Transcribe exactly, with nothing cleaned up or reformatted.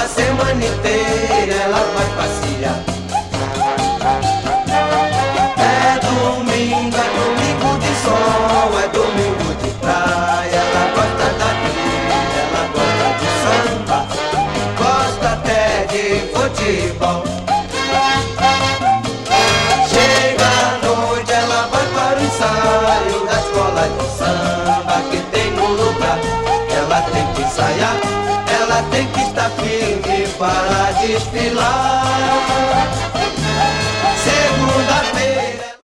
semana inteira ela vai passear. É domingo, é domingo de sol, é domingo de praia. Ela gosta da vida, ela gosta de samba, gosta até de futebol. Chega à noite, ela vai para o ensaio da escola de samba que tem no lugar. Ela tem que ensaiar, ela tem que estar firme para desfilar.